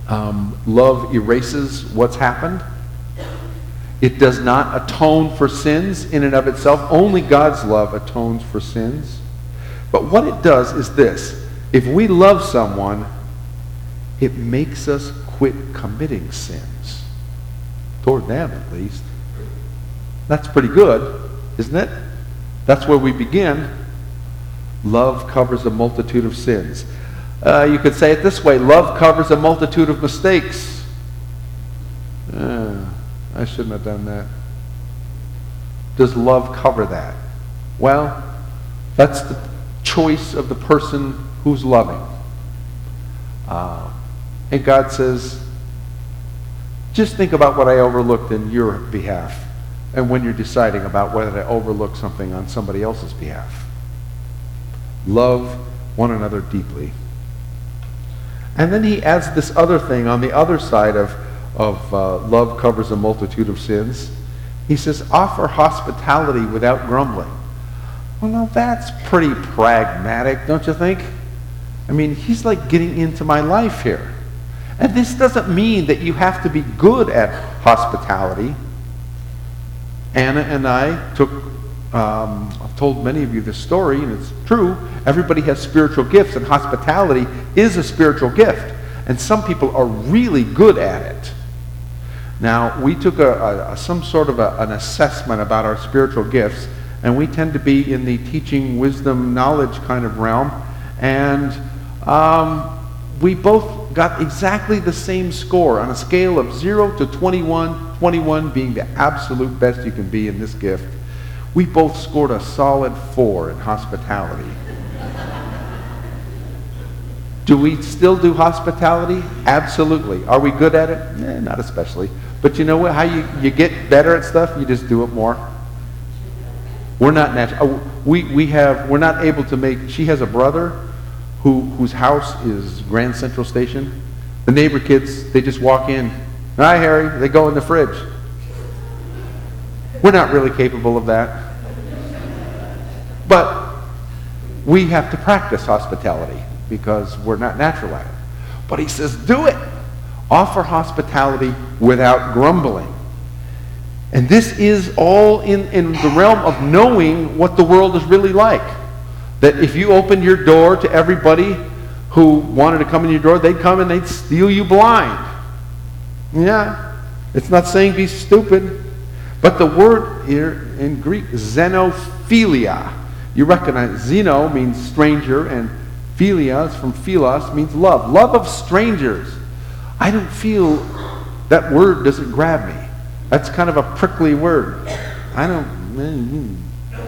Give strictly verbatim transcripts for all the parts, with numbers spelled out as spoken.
um, love erases what's happened. It does not atone for sins in and of itself. Only God's love atones for sins. But what it does is this. If we love someone, it makes us quit committing sins. Toward them, at least. That's pretty good, isn't it? That's where we begin. Love covers a multitude of sins. Uh, you could say it this way. Love covers a multitude of mistakes. Uh, I shouldn't have done that. Does love cover that? Well, that's the choice of the person who's loving. Uh, and God says, just think about what I overlooked in your behalf, and when you're deciding about whether to overlook something on somebody else's behalf. Love one another deeply. And then he adds this other thing on the other side of, of uh, love covers a multitude of sins. He says, offer hospitality without grumbling. Well, now that's pretty pragmatic, don't you think? I mean, he's like getting into my life here. And this doesn't mean that you have to be good at hospitality. Anna and I took, um, I've told many of you this story, and it's true. Everybody has spiritual gifts, and hospitality is a spiritual gift. And some people are really good at it. Now, we took a, a, a, some sort of a, an assessment about our spiritual gifts, and we tend to be in the teaching, wisdom, knowledge kind of realm. And um, we both got exactly the same score on a scale of zero to twenty-one, twenty-one being the absolute best you can be in this gift. We both scored a solid four in hospitality. Do we still do hospitality? Absolutely. Are we good at it? Eh, not especially. But you know what? How you, you get better at stuff? You just do it more. We're not natural. Oh, we, we have, we're not able to make, she has a brother who whose house is Grand Central Station. The neighbor kids, they just walk in. Hi, Harry. They go in the fridge. We're not really capable of that. But we have to practice hospitality because we're not natural at it. But he says, do it. Offer hospitality without grumbling. And this is all in, in the realm of knowing what the world is really like. That if you opened your door to everybody who wanted to come in your door, they'd come and they'd steal you blind. Yeah, it's not saying be stupid. But the word here in Greek, xenophilia. You recognize, xeno means stranger, and philia is from philos, means love. Love of strangers. I don't feel, that word doesn't grab me. That's kind of a prickly word. I don't,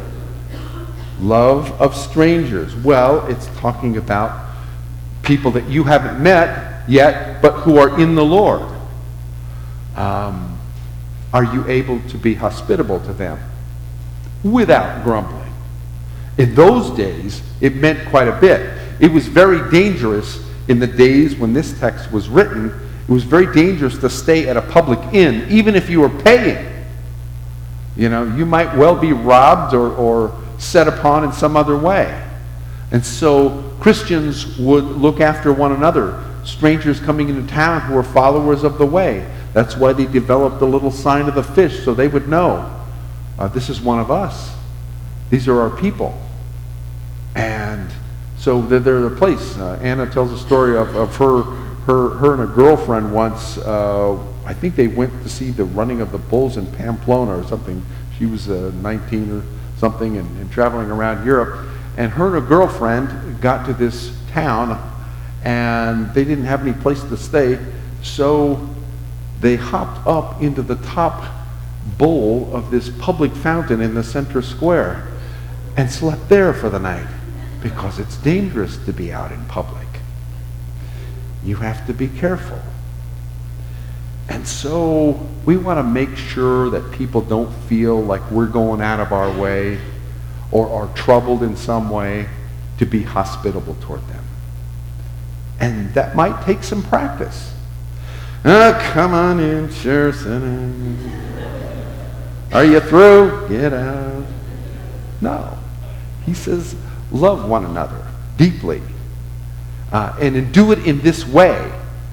love of strangers. Well, it's talking about people that you haven't met yet, but who are in the Lord. Um, are you able to be hospitable to them without grumbling? In those days, it meant quite a bit. It was very dangerous in the days when this text was written. It was very dangerous to stay at a public inn, even if you were paying. You know, you might well be robbed or, or set upon in some other way. And so Christians would look after one another, strangers coming into town who were followers of the way. That's why they developed the little sign of the fish, so they would know, uh, this is one of us. These are our people. And so they're, they're the place. Uh, Anna tells a story of, of her, her, her and a girlfriend once, uh, I think they went to see the running of the bulls in Pamplona or something. She was uh, nineteen or something and, and traveling around Europe. And her and a girlfriend got to this town and they didn't have any place to stay. So they hopped up into the top bowl of this public fountain in the center square and slept there for the night because it's dangerous to be out in public. You have to be careful. And so we want to make sure that people don't feel like we're going out of our way or are troubled in some way to be hospitable toward them. And that might take some practice. Oh, come on in, sure, sit in. Are you through? Get out. No. He says, love one another deeply. Uh, and do it in this way.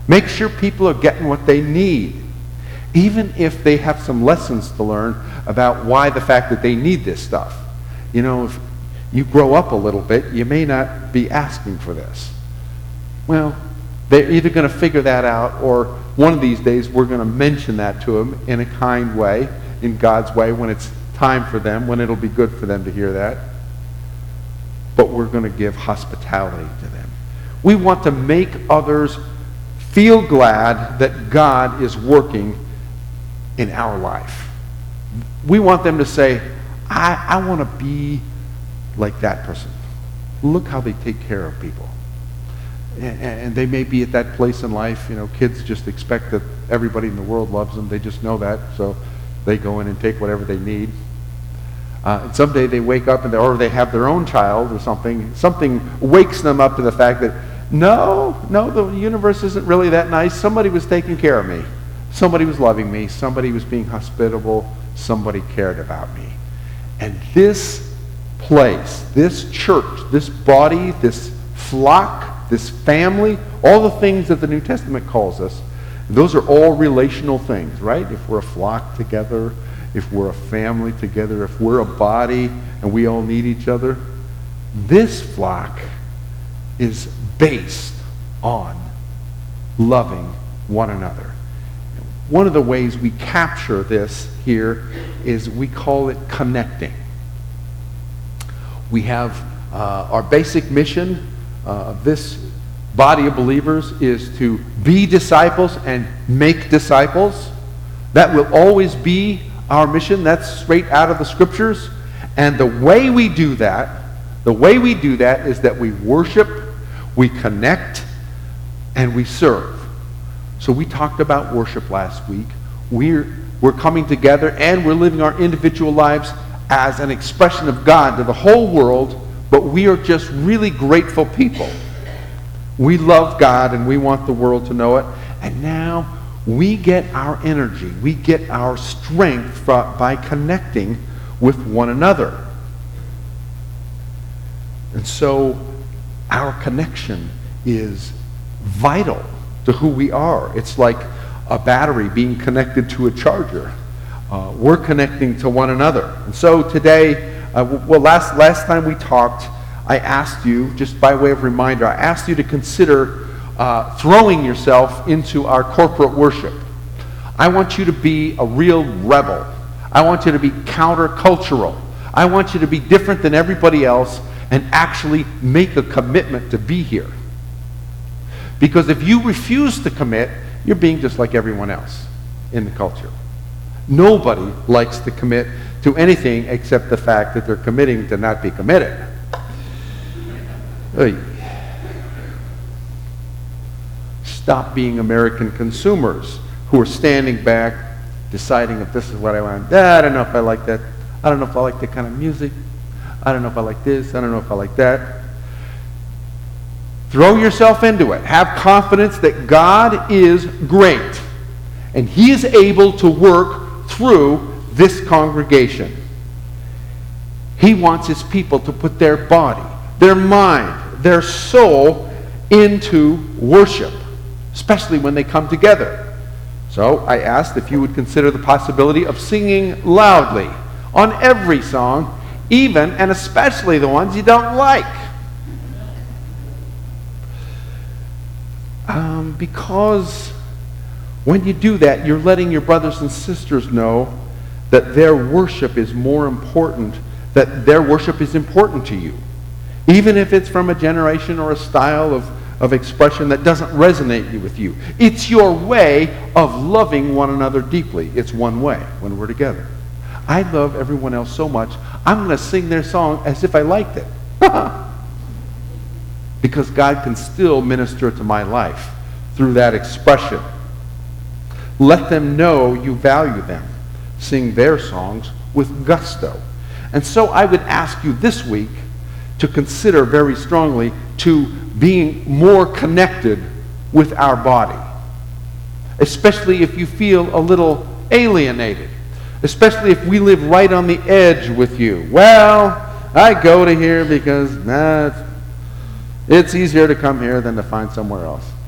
Make sure people are getting what they need, even if they have some lessons to learn about why the fact that they need this stuff. You know, if you grow up a little bit, you may not be asking for this. Well, they're either going to figure that out, or one of these days we're going to mention that to them in a kind way, in God's way, when it's time for them, when it'll be good for them to hear that. But we're going to give hospitality to them. We want to make others feel glad that God is working in our life. We want them to say, I, I want to be like that person. Look how they take care of people. And, and they may be at that place in life, you know, kids just expect that everybody in the world loves them. They just know that, so they go in and take whatever they need. Uh, and someday they wake up, and they, or they have their own child or something. Something wakes them up to the fact that, no, no, the universe isn't really that nice. Somebody was taking care of me. Somebody was loving me. Somebody was being hospitable. Somebody cared about me. And this place, this church, this body, this flock, this family, all the things that the New Testament calls us, those are all relational things, right? If we're a flock together, if we're a family together, if we're a body and we all need each other, this flock is based on loving one another. One of the ways we capture this here is we call it connecting. We have uh, our basic mission uh, of this body of believers is to be disciples and make disciples. That will always be our mission. That's straight out of the scriptures. And the way we do that, the way we do that is that we worship, we connect, and we serve. So we talked about worship last week. We're, we're coming together and we're living our individual lives as an expression of God to the whole world, but we are just really grateful people. We love God and we want the world to know it. And now we get our energy, we get our strength by connecting with one another. And so our connection is vital to who we are. It's like a battery being connected to a charger. Uh, we're connecting to one another. And so today, uh, well, last, last time we talked, I asked you, just by way of reminder, I asked you to consider uh, throwing yourself into our corporate worship. I want you to be a real rebel. I want you to be countercultural. I want you to be different than everybody else and actually make a commitment to be here. Because if you refuse to commit, you're being just like everyone else in the culture. Nobody likes to commit to anything except the fact that they're committing to not be committed. Oy. Stop being American consumers who are standing back, deciding if this is what I want. I don't know if I like that. I don't know if I like that kind of music. I don't know if I like this. I don't know if I like that. Throw yourself into it. Have confidence that God is great and He is able to work through this congregation. He wants His people to put their body, their mind, their soul into worship, especially when they come together. So I asked if you would consider the possibility of singing loudly on every song, even and especially the ones you don't like. Um, because when you do that, you're letting your brothers and sisters know that their worship is more important, that their worship is important to you. Even if it's from a generation or a style of, of expression that doesn't resonate with you. It's your way of loving one another deeply. It's one way when we're together. I love everyone else so much, I'm going to sing their song as if I liked it. Because God can still minister to my life through that expression. Let them know you value them. Sing their songs with gusto. And so I would ask you this week to consider very strongly to being more connected with our body. Especially if you feel a little alienated. Especially if we live right on the edge with you. Well, I go to here because, nah, it's, it's easier to come here than to find somewhere else.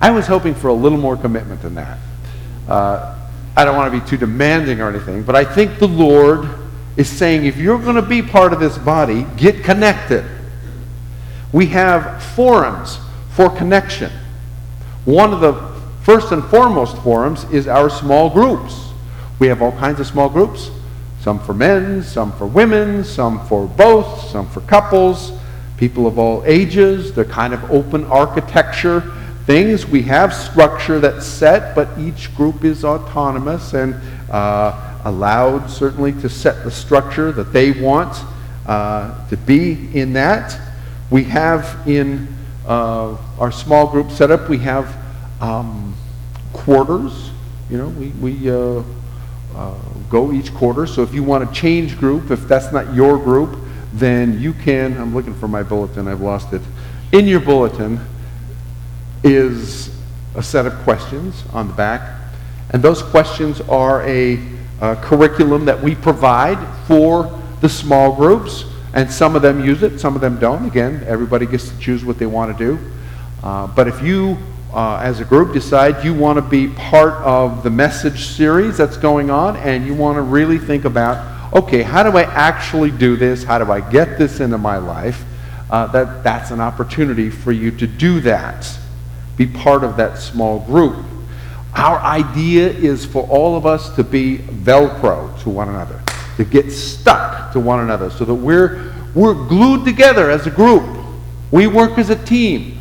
I was hoping for a little more commitment than that. Uh, I don't want to be too demanding or anything, but I think the Lord is saying, if you're going to be part of this body, get connected. We have forums for connection. One of the first and foremost forums is our small groups. We have all kinds of small groups, some for men, some for women, some for both, some for couples, people of all ages. They're kind of open architecture things. We have structure that's set, but each group is autonomous and uh, allowed certainly to set the structure that they want uh, to be in that. We have in uh, our small group setup, we have um, quarters. You know, we, we uh, uh, go each quarter. So if you want to change group, if that's not your group, then you can. I'm looking for my bulletin. I've lost it. In your bulletin is a set of questions on the back. And those questions are a, a curriculum that we provide for the small groups. And some of them use it, some of them don't. Again, everybody gets to choose what they want to do. Uh, but if you, uh, as a group, decide you want to be part of the message series that's going on, and you want to really think about, okay, how do I actually do this? How do I get this into my life? Uh, that, that's an opportunity for you to do that. Be part of that small group. Our idea is for all of us to be Velcro to one another, to get stuck to one another, so that we're, we're glued together as a group. We work as a team.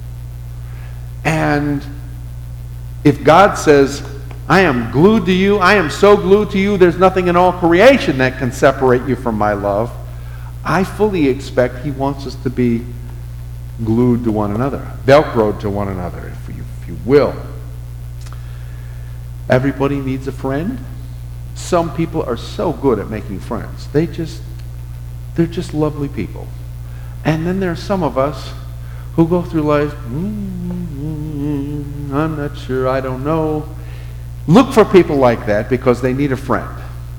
And if God says, I am glued to you, I am so glued to you, there's nothing in all creation that can separate you from my love, I fully expect he wants us to be glued to one another, Velcroed to one another, if you, if you will. Everybody needs a friend. Some people are so good at making friends. They just, they're just lovely people. And then there are some of us who go through life, mm, I'm not sure, I don't know. Look for people like that because they need a friend.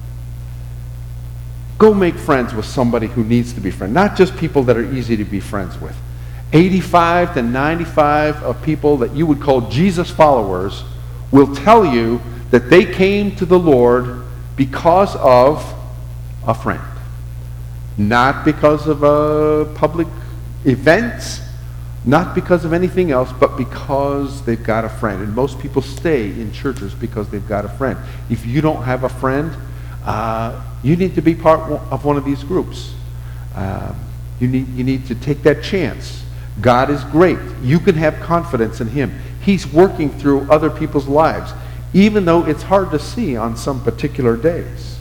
Go make friends with somebody who needs to be friends, not just people that are easy to be friends with. eighty-five to ninety-five of people that you would call Jesus followers will tell you that they came to the Lord because of a friend. Not because of a public event, not because of anything else, but because they've got a friend. And most people stay in churches because they've got a friend. If you don't have a friend, uh, you need to be part of one of these groups. Uh, you need, you need to take that chance. God is great. You can have confidence in him. He's working through other people's lives, even though it's hard to see on some particular days.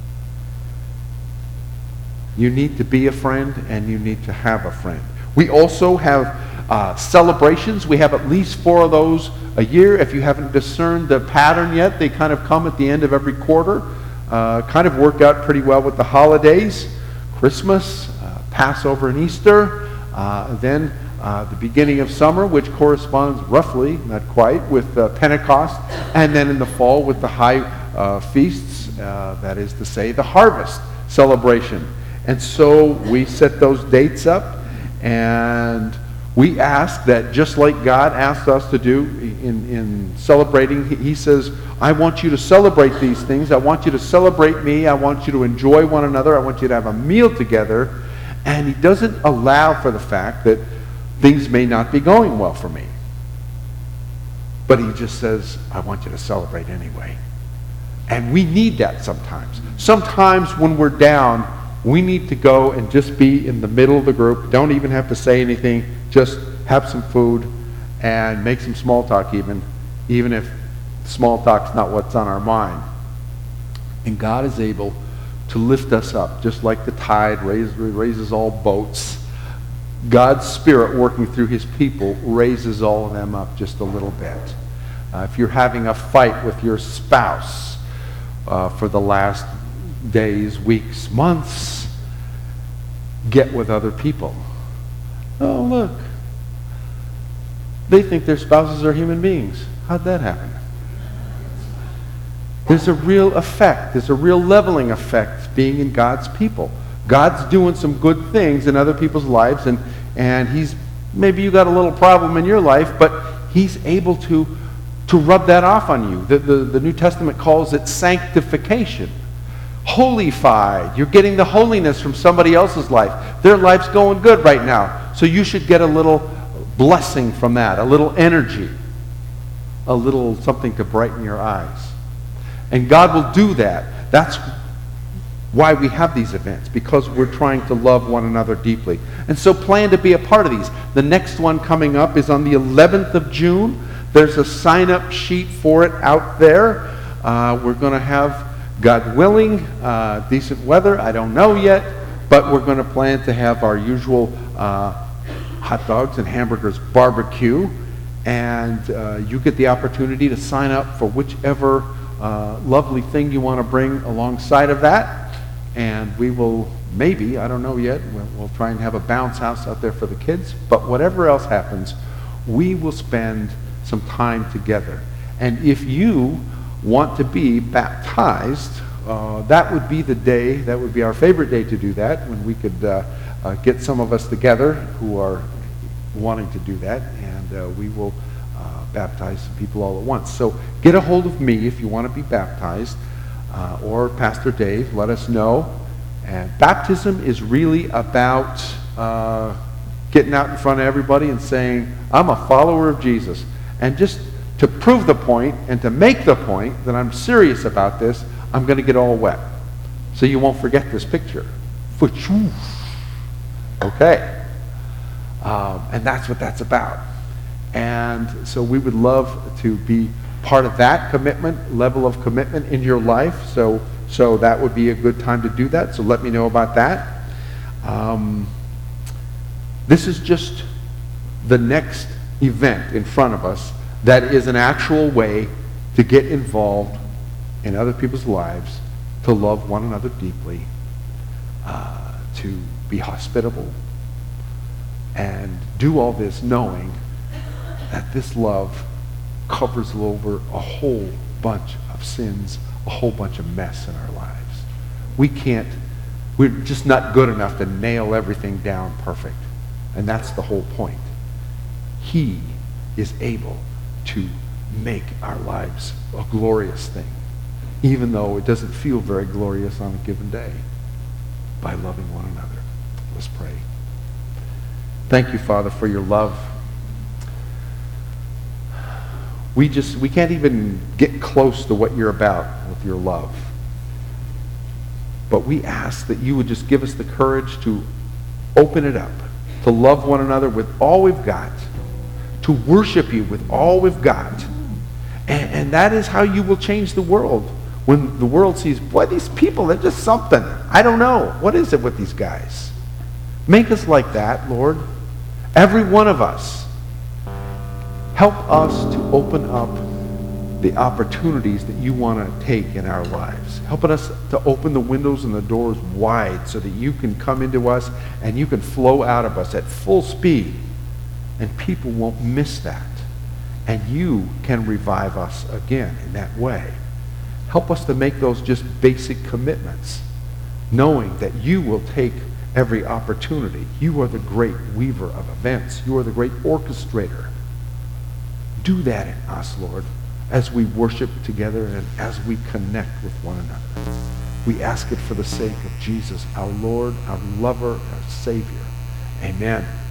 You need to be a friend, and you need to have a friend. We also have uh, celebrations. We have at least four of those a year. If you haven't discerned the pattern yet, they kind of come at the end of every quarter. Uh, kind of work out pretty well with the holidays. Christmas, uh, Passover and Easter. Uh, then uh, the beginning of summer, which corresponds roughly, not quite, with uh, Pentecost. And then in the fall with the high uh, feasts, uh, that is to say, the harvest celebration. And so we set those dates up, and we ask that just like God asked us to do in, in celebrating, he, he says, I want you to celebrate these things. I want you to celebrate me. I want you to enjoy one another. I want you to have a meal together. And he doesn't allow for the fact that things may not be going well for me. But he just says, I want you to celebrate anyway. And we need that sometimes. Sometimes when we're down, we need to go and just be in the middle of the group. Don't even have to say anything. Just have some food and make some small talk even, even if small talk's not what's on our mind. And God is able to lift us up, just like the tide raises, raises all boats. God's Spirit working through his people raises all of them up just a little bit. Uh, if you're having a fight with your spouse uh, for the last days, weeks, months, get with other people. Oh, look. They think their spouses are human beings. How'd that happen? There's a real effect. There's a real leveling effect being in God's people. God's doing some good things in other people's lives, and, and he's, maybe you got a little problem in your life, but he's able to, to rub that off on you. The, the, the New Testament calls it sanctification. Holified. You're getting the holiness from somebody else's life. Their life's going good right now. So you should get a little blessing from that, a little energy, a little something to brighten your eyes. And God will do that. That's why we have these events, because we're trying to love one another deeply. And so plan to be a part of these. The next one coming up is on the eleventh of June. There's a sign-up sheet for it out there. Uh, we're going to have, God willing, uh, decent weather. I don't know yet, but we're going to plan to have our usual uh, hot dogs and hamburgers barbecue. And uh, you get the opportunity to sign up for whichever uh, lovely thing you want to bring alongside of that. And we will, maybe, I don't know yet, we'll, we'll try and have a bounce house out there for the kids. But whatever else happens, we will spend some time together. And if you want to be baptized, uh, that would be the day, that would be our favorite day to do that, when we could uh, uh, get some of us together who are wanting to do that, and uh, we will uh, baptize some people all at once. So get a hold of me if you want to be baptized. Uh, or Pastor Dave, let us know. And baptism is really about uh, getting out in front of everybody and saying, I'm a follower of Jesus. And just to prove the point and to make the point that I'm serious about this, I'm going to get all wet. So you won't forget this picture. Okay. Um, and that's what that's about. And so we would love to be part of that commitment, level of commitment in your life. So, so that would be a good time to do that. So let me know about that. Um, this is just the next event in front of us that is an actual way to get involved in other people's lives, to love one another deeply, uh, to be hospitable, and do all this knowing that this love covers over a whole bunch of sins, a whole bunch of mess in our lives. We can't, we're just not good enough to nail everything down perfect. And that's the whole point. He is able to make our lives a glorious thing, even though it doesn't feel very glorious on a given day, by loving one another. Let's pray. Thank you, Father, for your love. We just, we can't even get close to what you're about with your love. But we ask that you would just give us the courage to open it up, to love one another with all we've got, to worship you with all we've got. And, and that is how you will change the world. When the world sees, boy, these people, they're just something. I don't know. What is it with these guys? Make us like that, Lord. Every one of us. Help us to open up the opportunities that you want to take in our lives. Helping us to open the windows and the doors wide so that you can come into us and you can flow out of us at full speed. And people won't miss that. And you can revive us again in that way. Help us to make those just basic commitments, knowing that you will take every opportunity. You are the great weaver of events. You are the great orchestrator. Do that in us, Lord, as we worship together and as we connect with one another. We ask it for the sake of Jesus, our Lord, our lover, our Savior. Amen.